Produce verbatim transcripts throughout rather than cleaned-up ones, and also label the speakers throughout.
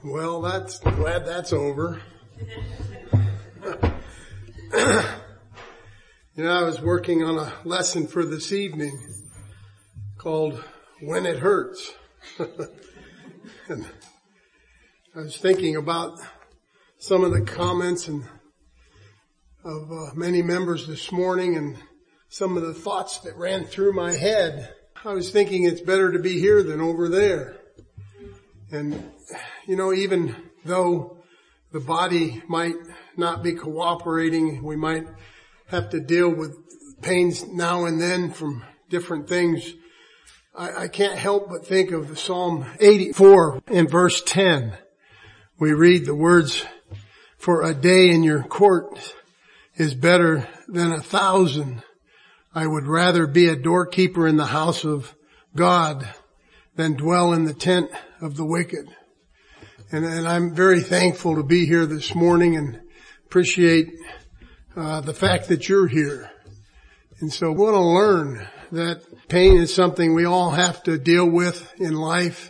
Speaker 1: Well, that's glad that's over. You know, I was working on a lesson for this evening called When It Hurts. And I was thinking about some of the comments and of uh, many members this morning and some of the thoughts that ran through my head. I was thinking it's better to be here than over there. And, you know, even though the body might not be cooperating, we might have to deal with pains now and then from different things. I, I can't help but think of Psalm eighty-four in verse ten. We read the words, "For a day in your court is better than a thousand. I would rather be a doorkeeper in the house of God than dwell in the tent of the wicked." And, and I'm very thankful to be here this morning and appreciate uh, the fact that you're here. And so we want to learn that pain is something we all have to deal with in life.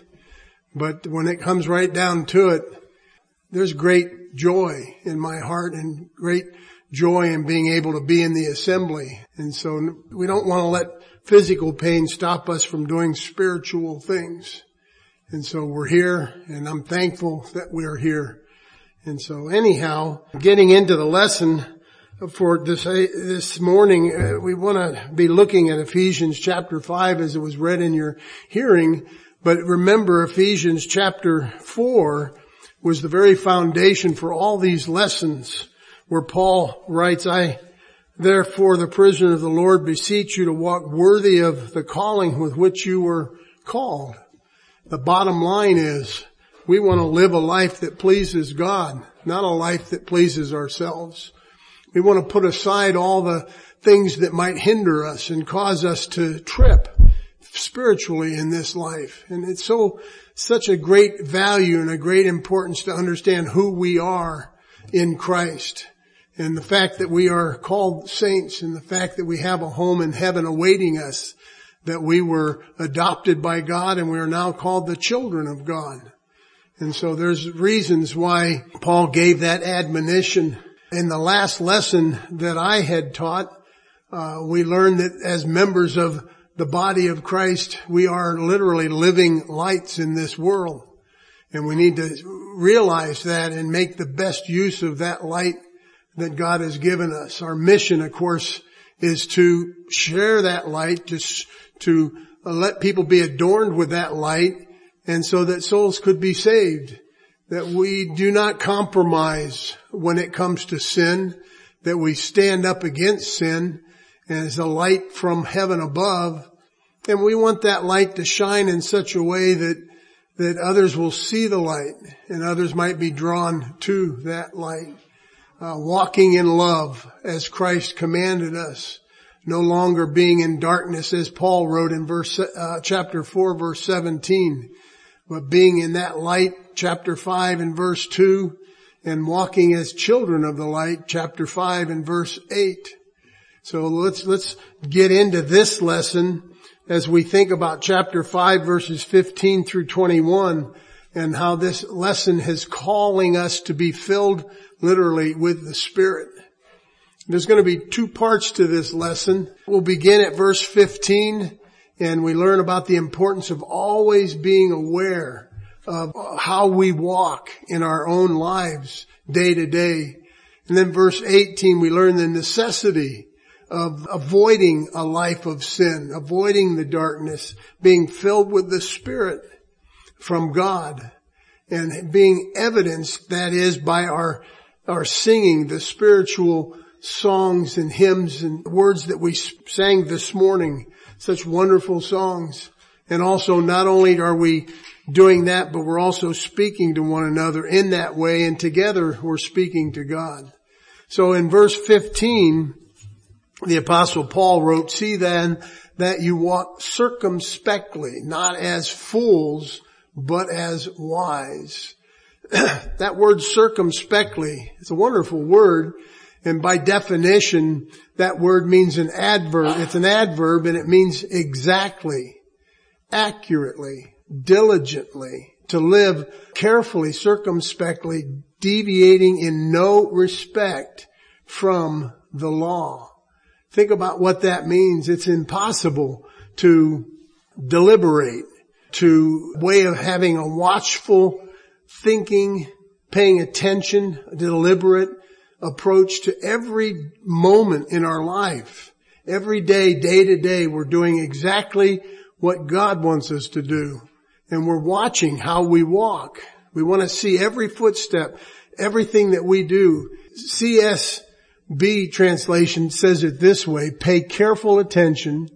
Speaker 1: But when it comes right down to it, there's great joy in my heart and great joy in being able to be in the assembly. And so we don't want to let physical pain stop us from doing spiritual things. And so we're here, and I'm thankful that we're here. And so anyhow, getting into the lesson for this this morning, uh, we want to be looking at Ephesians chapter five as it was read in your hearing. But remember, Ephesians chapter four was the very foundation for all these lessons, where Paul writes, "I therefore, the prisoner of the Lord, beseech you to walk worthy of the calling with which you were called." The bottom line is we want to live a life that pleases God, not a life that pleases ourselves. We want to put aside all the things that might hinder us and cause us to trip spiritually in this life. And it's so, such a great value and a great importance to understand who we are in Christ. And the fact that we are called saints and the fact that we have a home in heaven awaiting us, that we were adopted by God and we are now called the children of God. And so there's reasons why Paul gave that admonition. In the last lesson that I had taught, uh, we learned that as members of the body of Christ, we are literally living lights in this world. And we need to realize that and make the best use of that light that God has given us. Our mission, of course, is to share that light, to, to let people be adorned with that light, and so that souls could be saved. That we do not compromise when it comes to sin, that we stand up against sin as a light from heaven above. And we want that light to shine in such a way that, that others will see the light and others might be drawn to that light. Uh, walking in love as Christ commanded us, no longer being in darkness as Paul wrote in verse, uh, chapter four, verse seventeen, but being in that light, chapter five and verse two, and walking as children of the light, chapter five and verse eight. So let's, let's get into this lesson as we think about chapter five, verses fifteen through twenty-one, and how this lesson is calling us to be filled literally with the Spirit. There's going to be two parts to this lesson. We'll begin at verse fifteen, and we learn about the importance of always being aware of how we walk in our own lives day to day. And then verse eighteen, we learn the necessity of avoiding a life of sin, avoiding the darkness, being filled with the Spirit from God, and being evidenced, that is, by our our singing, the spiritual songs and hymns and words that we sang this morning, such wonderful songs. And also, not only are we doing that, but we're also speaking to one another in that way, and together we're speaking to God. So in verse fifteen, the Apostle Paul wrote, "See then that you walk circumspectly, not as fools, but as wise." That word circumspectly is a wonderful word. And by definition, that word means an adverb. It's an adverb and it means exactly, accurately, diligently, to live carefully, circumspectly, deviating in no respect from the law. Think about what that means. It's impossible to deliberate, to way of having a watchful thinking, paying attention, a deliberate approach to every moment in our life. Every day, day to day, we're doing exactly what God wants us to do. And we're watching how we walk. We want to see every footstep, everything that we do. C S B translation says it this way: pay careful attention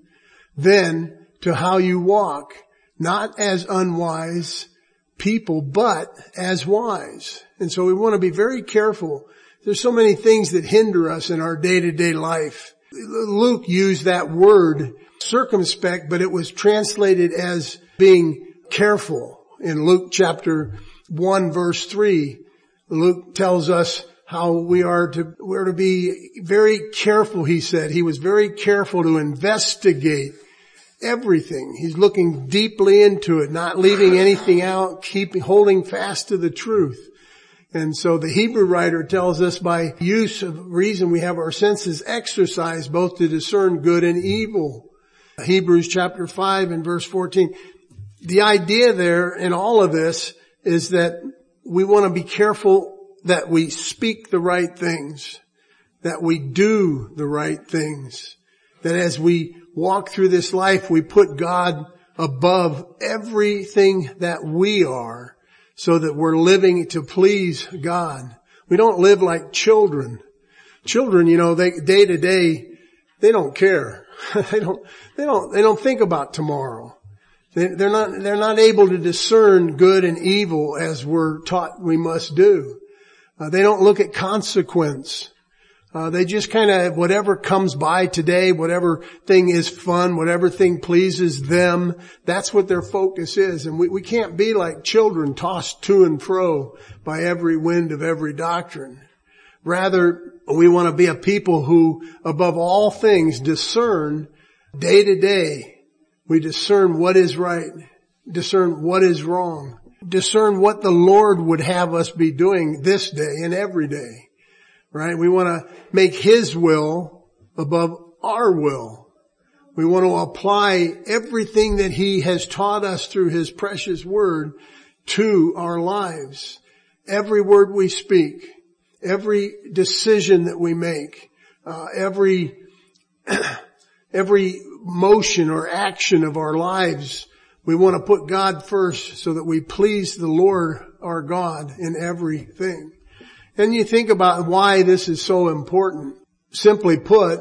Speaker 1: then to how you walk, not as unwise people, but as wise. And so we want to be very careful. There's so many things that hinder us in our day-to-day life. Luke used that word circumspect, but it was translated as being careful. In Luke chapter one verse three, Luke tells us how we are to, we're to be very careful, he said. He was very careful to investigate everything. He's looking deeply into it, not leaving anything out, keeping, holding fast to the truth. And so the Hebrew writer tells us by use of reason we have our senses exercised both to discern good and evil. Hebrews chapter five and verse fourteen. The idea there in all of this is that we want to be careful that we speak the right things, that we do the right things, that as we walk through this life, we put God above everything that we are, so that we're living to please God. We don't live like children. Children, you know, they day to day, they don't care. they don't, they don't, they don't think about tomorrow. They, they're not, they're not able to discern good and evil as we're taught we must do. Uh, they don't look at consequence. Uh, they just kind of, whatever comes by today, whatever thing is fun, whatever thing pleases them, that's what their focus is. And we, we can't be like children tossed to and fro by every wind of every doctrine. Rather, we want to be a people who, above all things, discern day to day. We discern what is right, discern what is wrong, discern what the Lord would have us be doing this day and every day. Right? We want to make His will above our will. We want to apply everything that He has taught us through His precious word to our lives. Every word we speak, every decision that we make, uh, every, every motion or action of our lives, we want to put God first so that we please the Lord our God in everything. Then you think about why this is so important. Simply put,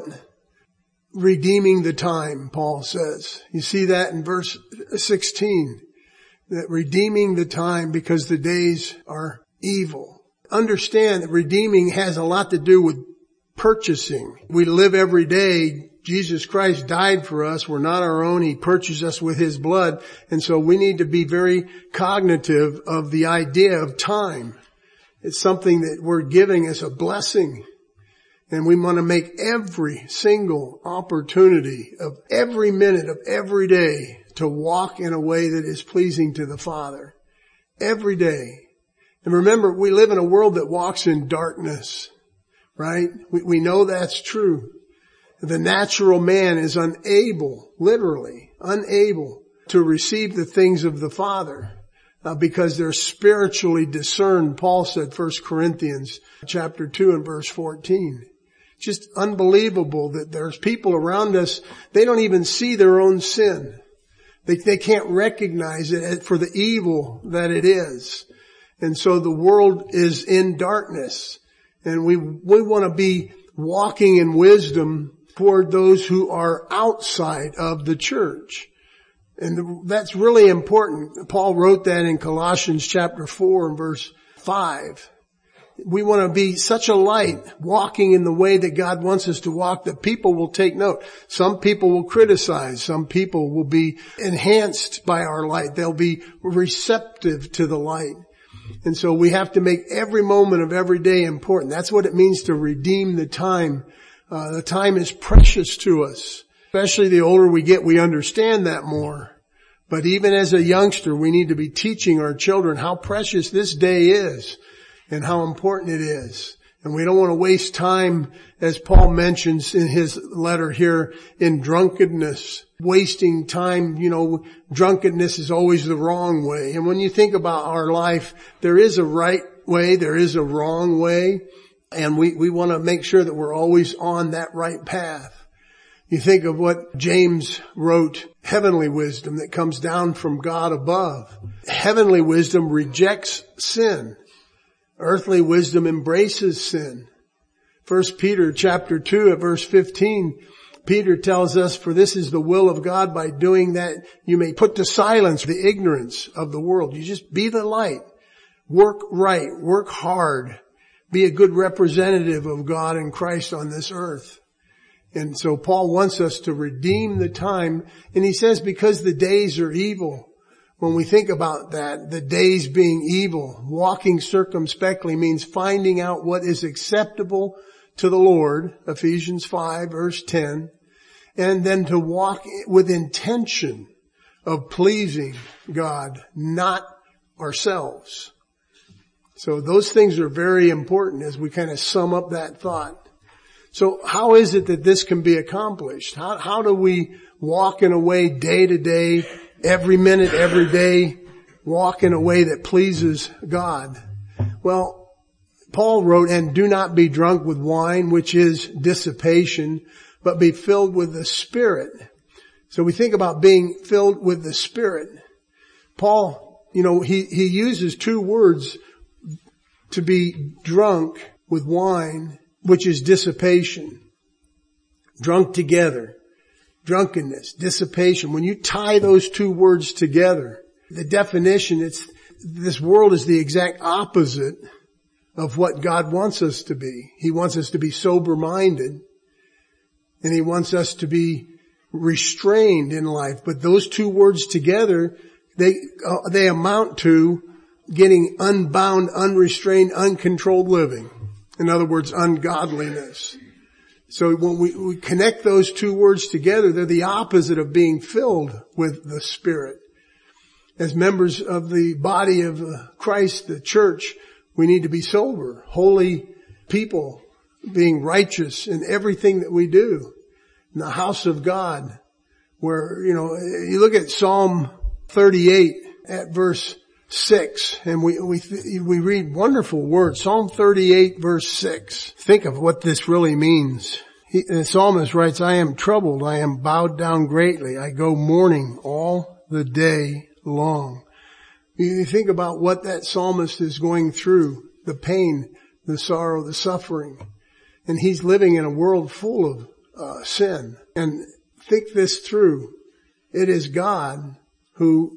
Speaker 1: redeeming the time, Paul says. You see that in verse sixteen. That redeeming the time because the days are evil. Understand that redeeming has a lot to do with purchasing. We live every day. Jesus Christ died for us. We're not our own. He purchased us with His blood. And so we need to be very cognitive of the idea of time. It's something that we're giving as a blessing. And we want to make every single opportunity of every minute of every day to walk in a way that is pleasing to the Father. Every day. And remember, we live in a world that walks in darkness. Right? We, we know that's true. The natural man is unable, literally, unable to receive the things of the Father. Uh, because they're spiritually discerned, Paul said, First Corinthians chapter two and verse fourteen. Just unbelievable that there's people around us, they don't even see their own sin. They, they can't recognize it for the evil that it is. And so the world is in darkness. And we, we want to be walking in wisdom toward those who are outside of the church. And that's really important. Paul wrote that in Colossians chapter four and verse five. We want to be such a light, walking in the way that God wants us to walk, that people will take note. Some people will criticize. Some people will be enhanced by our light. They'll be receptive to the light. And so we have to make every moment of every day important. That's what it means to redeem the time. Uh, the time is precious to us. Especially the older we get, we understand that more. But even as a youngster, we need to be teaching our children how precious this day is and how important it is. And we don't want to waste time, as Paul mentions in his letter here, in drunkenness. Wasting time, you know, drunkenness is always the wrong way. And when you think about our life, there is a right way, there is a wrong way. And we, we want to make sure that we're always on that right path. You think of what James wrote, heavenly wisdom that comes down from God above. Heavenly wisdom rejects sin. Earthly wisdom embraces sin. First Peter chapter two at verse fifteen, Peter tells us, for this is the will of God, by doing that you may put to silence the ignorance of the world. You just be the light. Work right. Work hard. Be a good representative of God and Christ on this earth. And so Paul wants us to redeem the time. And he says because the days are evil. When we think about that, the days being evil, walking circumspectly means finding out what is acceptable to the Lord, Ephesians five verse ten, and then to walk with intention of pleasing God, not ourselves. So those things are very important as we kind of sum up that thought. So how is it that this can be accomplished? How, how do we walk in a way day to day, every minute, every day, walk in a way that pleases God? Well, Paul wrote, and do not be drunk with wine, which is dissipation, but be filled with the Spirit. So we think about being filled with the Spirit. Paul, you know, he, he uses two words to be drunk with wine, which is dissipation. Drunk together. Drunkenness, dissipation. When you tie those two words together, the definition, it's, this world is the exact opposite of what God wants us to be. He wants us to be sober-minded, and He wants us to be restrained in life. But those two words together, they, uh, they amount to getting unbound, unrestrained, uncontrolled living. In other words, ungodliness. So when we, we connect those two words together, they're the opposite of being filled with the Spirit. As members of the body of Christ, the church, we need to be sober, holy people, being righteous in everything that we do. In the house of God, where, you know, you look at Psalm thirty-eight at verse six, and we, we, we read wonderful words. Psalm thirty-eight verse six. Think of what this really means. He, the psalmist writes, I am troubled, I am bowed down greatly, I go mourning all the day long. You think about what that psalmist is going through, the pain, the sorrow, the suffering. And he's living in a world full of uh, sin. And think this through. It is God who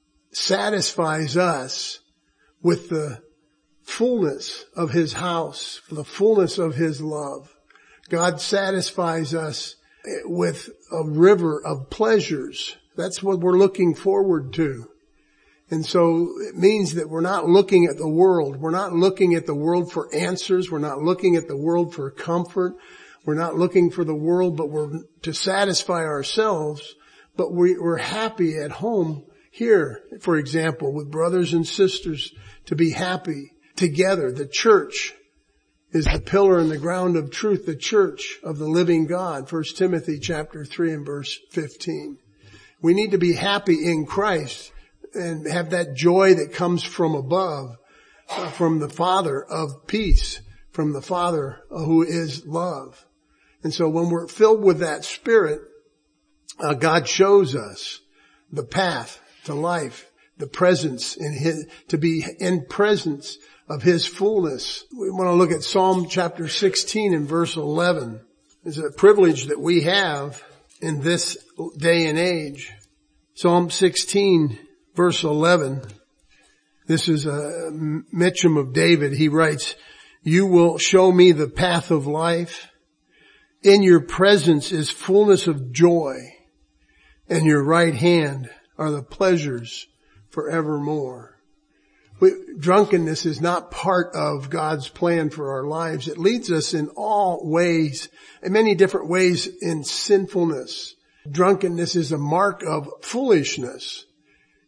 Speaker 1: satisfies us with the fullness of His house, the fullness of His love. God satisfies us with a river of pleasures. That's what we're looking forward to. And so it means that we're not looking at the world. We're not looking at the world for answers. We're not looking at the world for comfort. We're not looking for the world, but we're to satisfy ourselves. But we, we're happy at home here, for example, with brothers and sisters, to be happy together. The church is the pillar and the ground of truth, the church of the living God. First Timothy chapter three and verse fifteen. We need to be happy in Christ and have that joy that comes from above, uh, from the Father of peace, from the Father who is love. And so when we're filled with that Spirit, uh, God shows us the path to life, the presence in His, to be in presence of His fullness. We want to look at Psalm chapter sixteen and verse eleven. It's a privilege that we have in this day and age. Psalm sixteen verse eleven. This is a Mitchum of David. He writes, you will show me the path of life. In your presence is fullness of joy, and your right hand are the pleasures forevermore. We, drunkenness is not part of God's plan for our lives. It leads us in all ways, in many different ways, in sinfulness. Drunkenness is a mark of foolishness.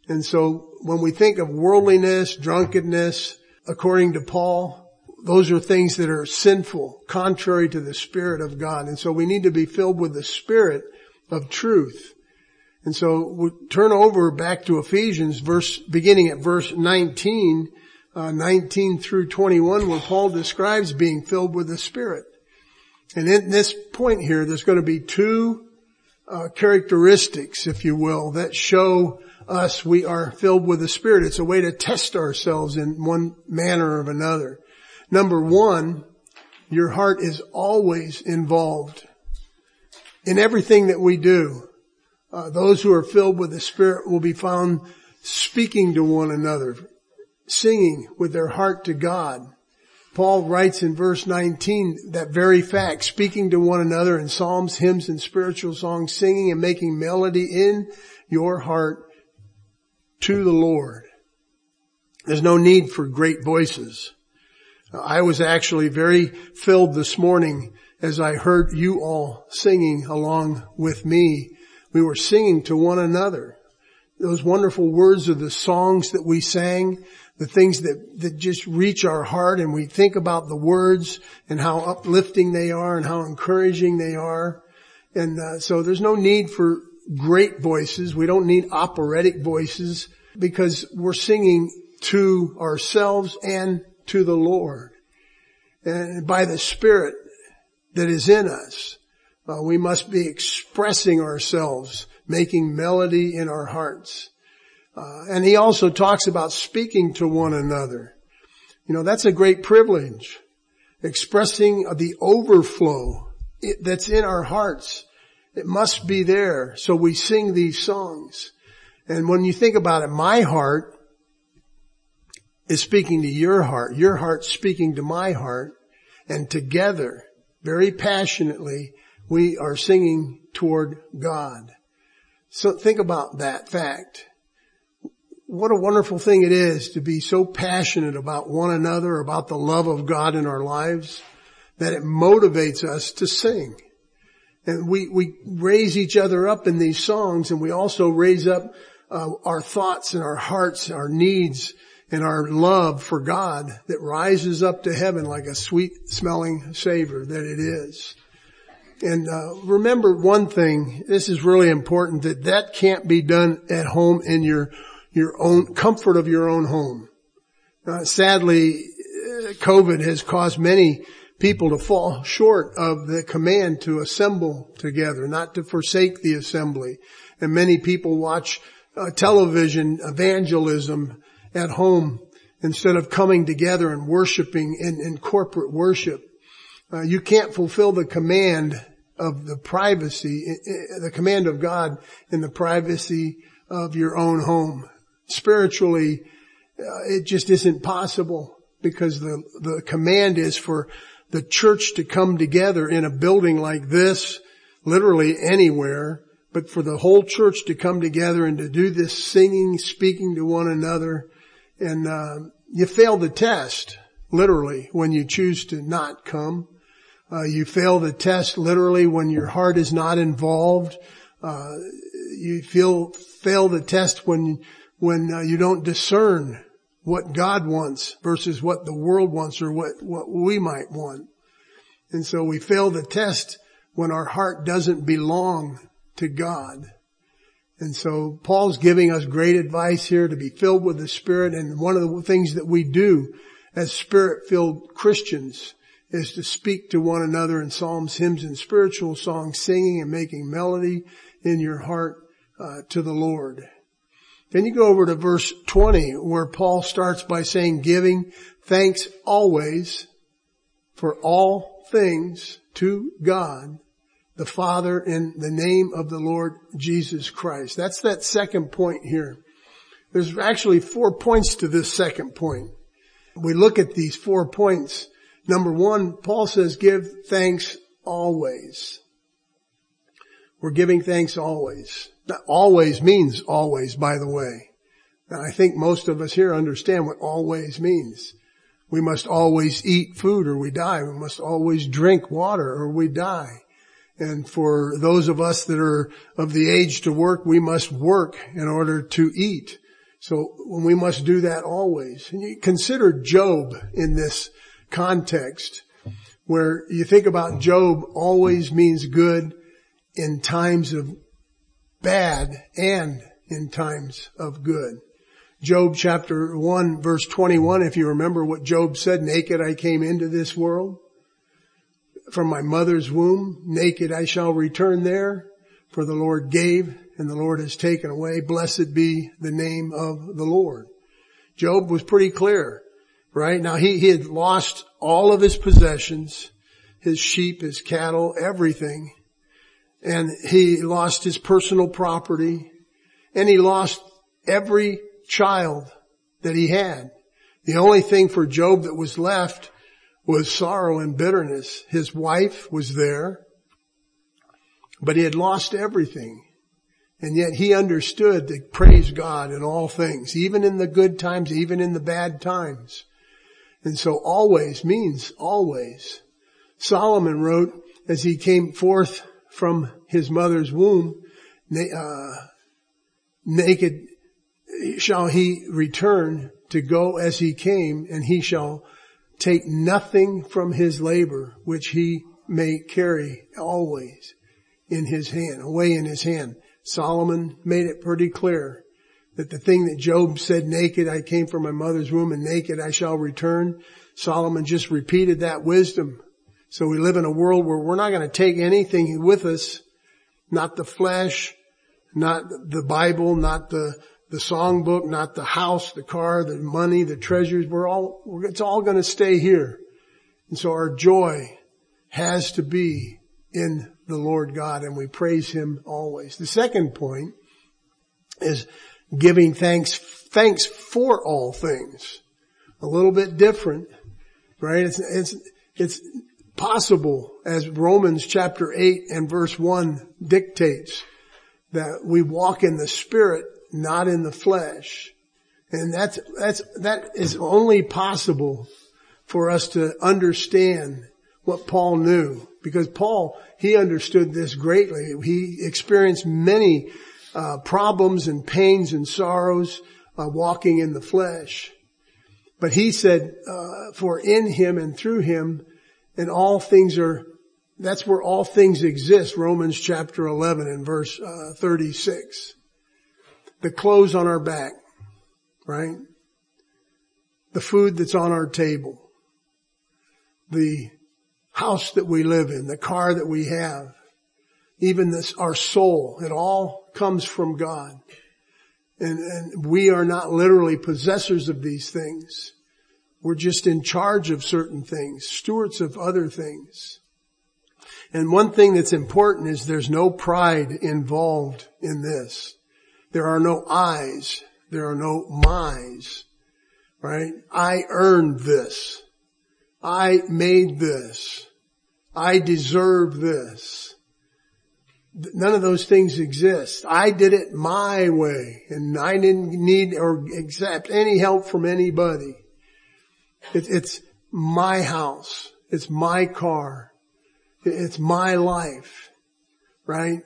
Speaker 1: And so when we think of worldliness, drunkenness, according to Paul, those are things that are sinful, contrary to the Spirit of God. And so we need to be filled with the Spirit of truth. And so we turn over back to Ephesians, verse beginning at verse nineteen, uh, nineteen through twenty-one, where Paul describes being filled with the Spirit. And in this point here, there's going to be two uh, characteristics, if you will, that show us we are filled with the Spirit. It's a way to test ourselves in one manner or another. Number one, your heart is always involved in everything that we do. Uh, those who are filled with the Spirit will be found speaking to one another, singing with their heart to God. Paul writes in verse nineteen that very fact, speaking to one another in psalms, hymns, and spiritual songs, singing and making melody in your heart to the Lord. There's no need for great voices. I was actually very filled this morning as I heard you all singing along with me. We were singing to one another. Those wonderful words of the songs that we sang, the things that, that just reach our heart, and we think about the words and how uplifting they are and how encouraging they are. And uh, so there's no need for great voices. We don't need operatic voices because we're singing to ourselves and to the Lord. And by the Spirit that is in us, uh, we must be expressing ourselves, making melody in our hearts. Uh, and he also talks about speaking to one another. You know, that's a great privilege. Expressing the overflow that's in our hearts. It must be there. So we sing these songs. And when you think about it, my heart is speaking to your heart. Your heart speaking to my heart. And together, very passionately, we are singing toward God. So think about that fact. What a wonderful thing it is to be so passionate about one another, about the love of God in our lives, that it motivates us to sing. And we, we raise each other up in these songs, and we also raise up uh, our thoughts and our hearts, our needs, and our love for God that rises up to heaven like a sweet smelling savor that it is. And uh, remember one thing, this is really important, that that can't be done at home in your your own comfort of your own home. Uh, sadly, COVID has caused many people to fall short of the command to assemble together, not to forsake the assembly. And many people watch uh, television evangelism at home instead of coming together and worshiping in, in corporate worship. Uh, you can't fulfill the command of the privacy, the command of God in the privacy of your own home. Spiritually, uh, it just isn't possible because the, the command is for the church to come together in a building like this, literally anywhere, but for the whole church to come together and to do this singing, speaking to one another. And uh, you fail the test, literally, when you choose to not come. Uh, you fail the test, literally, when your heart is not involved. Uh, you feel fail the test when when uh, you don't discern what God wants versus what the world wants or what, what we might want. And so we fail the test when our heart doesn't belong to God. And so Paul's giving us great advice here to be filled with the Spirit. And one of the things that we do as Spirit-filled Christians is to speak to one another in psalms, hymns, and spiritual songs, singing and making melody in your heart uh, to the Lord. Then you go over to verse twenty, where Paul starts by saying, giving thanks always for all things to God, the Father, in the name of the Lord Jesus Christ. That's that second point here. There's actually four points to this second point. We look at these four points. Number one, Paul says, give thanks always. We're giving thanks always. That always means always, by the way. And I think most of us here understand what always means. We must always eat food or we die. We must always drink water or we die. And for those of us that are of the age to work, we must work in order to eat. So we must do that always. And you consider Job in this context, where you think about Job always means good in times of bad and in times of good. Job chapter one verse twenty-one, if you remember what Job said, naked I came into this world. From my mother's womb, naked I shall return there. For the Lord gave and the Lord has taken away. Blessed be the name of the Lord. Job was pretty clear, right? Now he, he had lost all of his possessions, his sheep, his cattle, everything. And he lost his personal property, and he lost every child that he had. The only thing for Job that was left was sorrow and bitterness. His wife was there, but he had lost everything. And yet he understood to praise God in all things, even in the good times, even in the bad times. And so always means always. Solomon wrote, as he came forth from his mother's womb, uh, naked shall he return to go as he came, and he shall take nothing from his labor, which he may carry always in his hand, away in his hand. Solomon made it pretty clear that the thing that Job said, naked I came from my mother's womb and naked I shall return, Solomon just repeated that wisdom. So we live in a world where we're not going to take anything with us, not the flesh, not the Bible, not the, the songbook, not the house, the car, the money, the treasures. We're all, it's all going to stay here. And so our joy has to be in the Lord God, and we praise Him always. The second point is giving thanks, thanks for all things. A little bit different, right? It's, it's, it's possible, as Romans chapter eight and verse one dictates, that we walk in the Spirit, not in the flesh. And that's, that's, that is only possible for us to understand what Paul knew. Because Paul, he understood this greatly. He experienced many uh, problems and pains and sorrows uh, walking in the flesh. But he said, uh, for in Him and through Him, and all things are, that's where all things exist. Romans chapter eleven and verse uh, thirty-six. The clothes on our back, right? The food that's on our table. The house that we live in, the car that we have, even this, our soul, it all comes from God. And, and we are not literally possessors of these things. We're just in charge of certain things, stewards of other things. And one thing that's important is there's no pride involved in this. There are no I's. There are no my's, right? I earned this. I made this. I deserve this. None of those things exist. I did it my way, and I didn't need or accept any help from anybody. It, it's my house. It's my car. It's my life, right?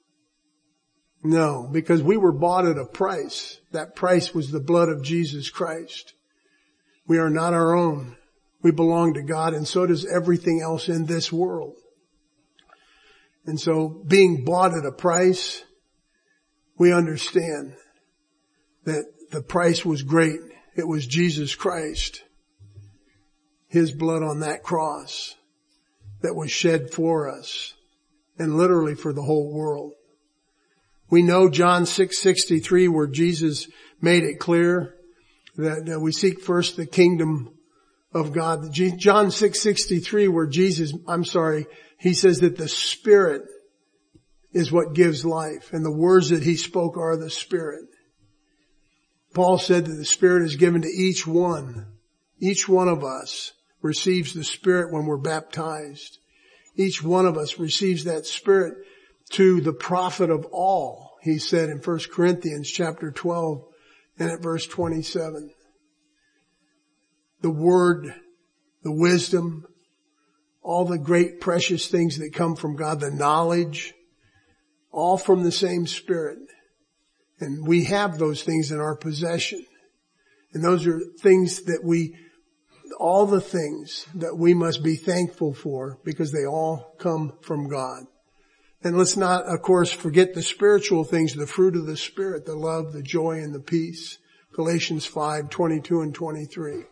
Speaker 1: No, because we were bought at a price. That price was the blood of Jesus Christ. We are not our own. We belong to God, and so does everything else in this world. And so being bought at a price, we understand that the price was great. It was Jesus Christ, His blood on that cross that was shed for us, and literally for the whole world. We know John six sixty-three, where Jesus made it clear that, that we seek first the kingdom of God. John six sixty-three, where Jesus, I'm sorry, He says that the Spirit is what gives life, and the words that He spoke are the Spirit. Paul said that the Spirit is given to each one. Each one of us receives the Spirit when we're baptized. Each one of us receives that Spirit to the profit of all, he said in First Corinthians chapter twelve and at verse twenty-seven. The Word, the wisdom, all the great precious things that come from God, the knowledge, all from the same Spirit. And we have those things in our possession. And those are things that we, all the things that we must be thankful for because they all come from God. And let's not, of course, forget the spiritual things, the fruit of the Spirit, the love, the joy, and the peace. Galatians five, twenty-two and twenty-three.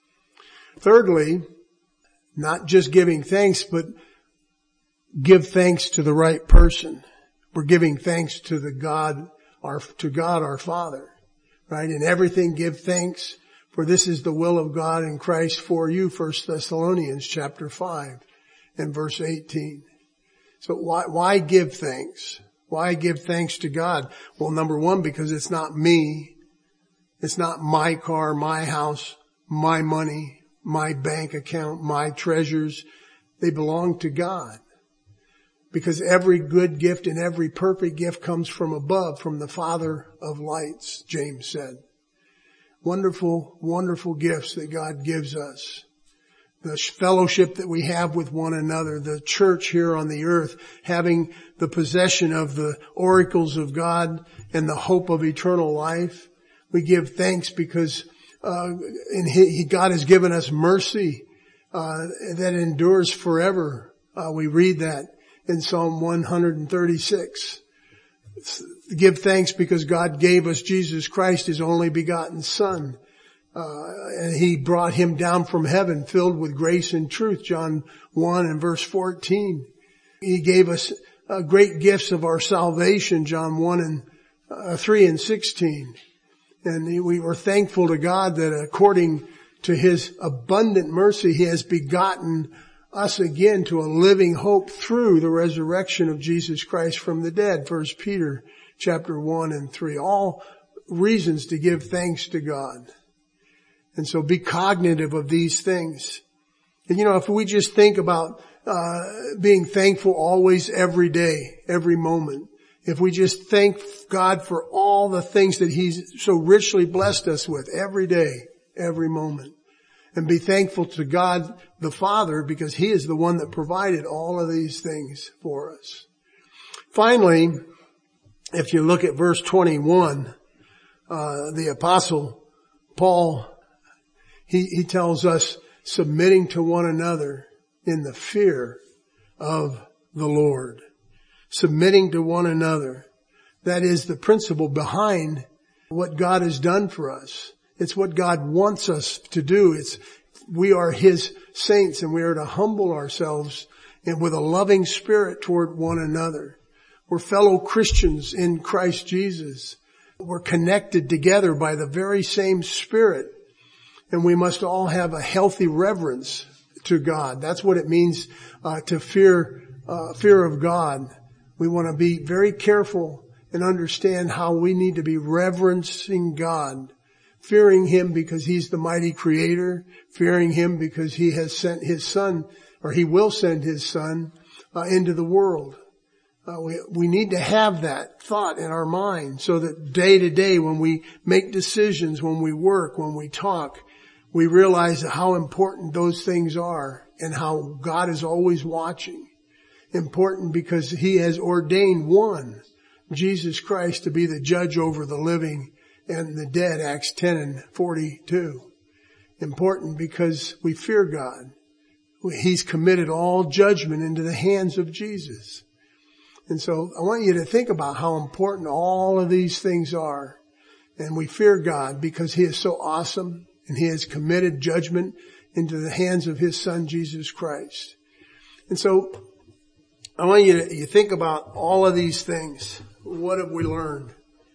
Speaker 1: Thirdly, not just giving thanks, but give thanks to the right person. We're giving thanks to the God, our, to God our Father, right? In everything give thanks, for this is the will of God in Christ for you, First Thessalonians chapter five and verse eighteen. So why, why give thanks? Why give thanks to God? Well, number one, because it's not me. It's not my car, my house, my money, my bank account, my treasures. They belong to God. Because every good gift and every perfect gift comes from above, from the Father of lights, James said. Wonderful, wonderful gifts that God gives us. The fellowship that we have with one another, the church here on the earth, having the possession of the oracles of God and the hope of eternal life. We give thanks because uh, in he, God has given us mercy uh, that endures forever. Uh, we read that in Psalm one thirty-six. Give thanks because God gave us Jesus Christ, His only begotten Son. Uh, and He brought Him down from heaven filled with grace and truth, John one and verse fourteen. He gave us uh, great gifts of our salvation, John one and uh, three and sixteen. And we were thankful to God that according to His abundant mercy, He has begotten us again to a living hope through the resurrection of Jesus Christ from the dead, First Peter chapter one and three. All reasons to give thanks to God. And so be cognitive of these things. And you know, if we just think about uh being thankful always, every day, every moment, if we just thank God for all the things that He's so richly blessed us with every day, every moment, and be thankful to God the Father because He is the one that provided all of these things for us. Finally, if you look at verse twenty-one, uh the Apostle Paul, he, he tells us submitting to one another in the fear of the Lord. Submitting to one another. That is the principle behind what God has done for us. It's what God wants us to do. It's, we are His saints and we are to humble ourselves and with a loving spirit toward one another. We're fellow Christians in Christ Jesus. We're connected together by the very same Spirit. And we must all have a healthy reverence to God. That's what it means uh, to fear, uh, fear of God. We want to be very careful and understand how we need to be reverencing God, fearing Him because He's the mighty Creator, fearing Him because He has sent His Son, or He will send His Son uh, into the world. Uh, we, we need to have that thought in our mind so that day to day when we make decisions, when we work, when we talk, we realize how important those things are and how God is always watching. Important because He has ordained one, Jesus Christ, to be the judge over the living and the dead, Acts ten and forty-two. Important because we fear God. He's committed all judgment into the hands of Jesus. And so I want you to think about how important all of these things are. And we fear God because He is so awesome and He has committed judgment into the hands of His Son, Jesus Christ. And so I want you to you think about all of these things. What have we learned?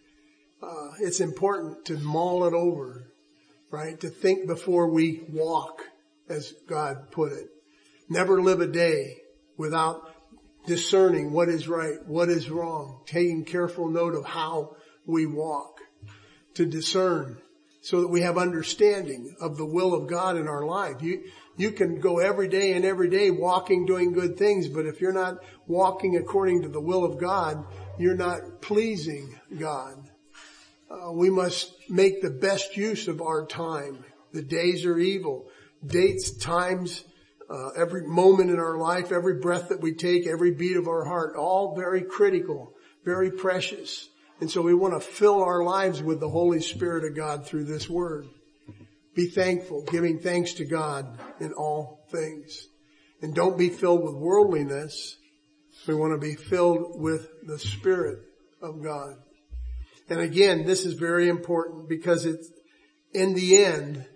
Speaker 1: Uh, it's important to mull it over, right? To think before we walk, as God put it. Never live a day without discerning what is right, what is wrong, taking careful note of how we walk. To discern so that we have understanding of the will of God in our life. You, you can go every day and every day walking, doing good things, but if you're not walking according to the will of God, you're not pleasing God. Uh, we must make the best use of our time. The days are evil. Dates, times, uh, every moment in our life, every breath that we take, every beat of our heart, all very critical, very precious. And so we want to fill our lives with the Holy Spirit of God through this word. Be thankful, giving thanks to God in all things. And don't be filled with worldliness. We want to be filled with the Spirit of God. And again, this is very important because it's, in the end,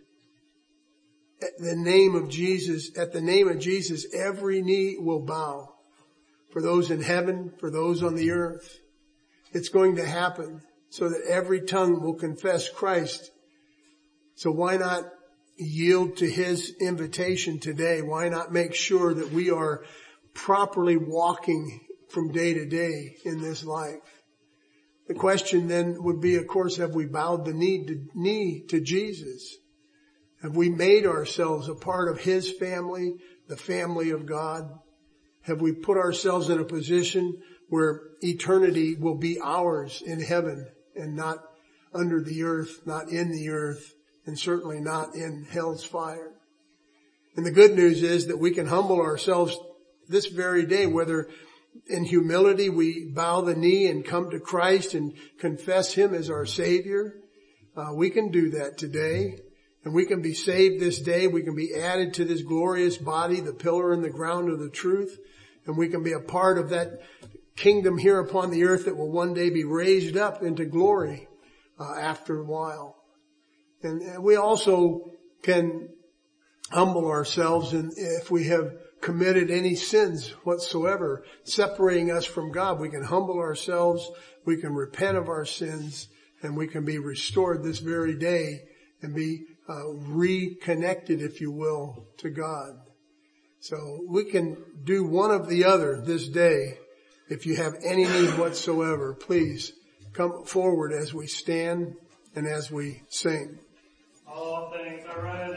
Speaker 1: at the name of Jesus, at the name of Jesus, every knee will bow. For those in heaven, for those on the earth. It's going to happen so that every tongue will confess Christ. So why not yield to His invitation today? Why not make sure that we are properly walking from day to day in this life? The question then would be, of course, have we bowed the knee to, knee to Jesus? Have we made ourselves a part of His family, the family of God? Have we put ourselves in a position where eternity will be ours in heaven and not under the earth, not in the earth, and certainly not in hell's fire? And the good news is that we can humble ourselves this very day, whether in humility we bow the knee and come to Christ and confess Him as our Savior. Uh, we can do that today. And we can be saved this day. We can be added to this glorious body, the pillar and the ground of the truth. And we can be a part of that kingdom here upon the earth that will one day be raised up into glory uh, after a while. And, and we also can humble ourselves, and if we have committed any sins whatsoever, separating us from God, we can humble ourselves, we can repent of our sins, and we can be restored this very day and be uh, reconnected, if you will, to God. So we can do one of the other this day. If you have any need whatsoever, please come forward as we stand and as we sing.
Speaker 2: All things are right.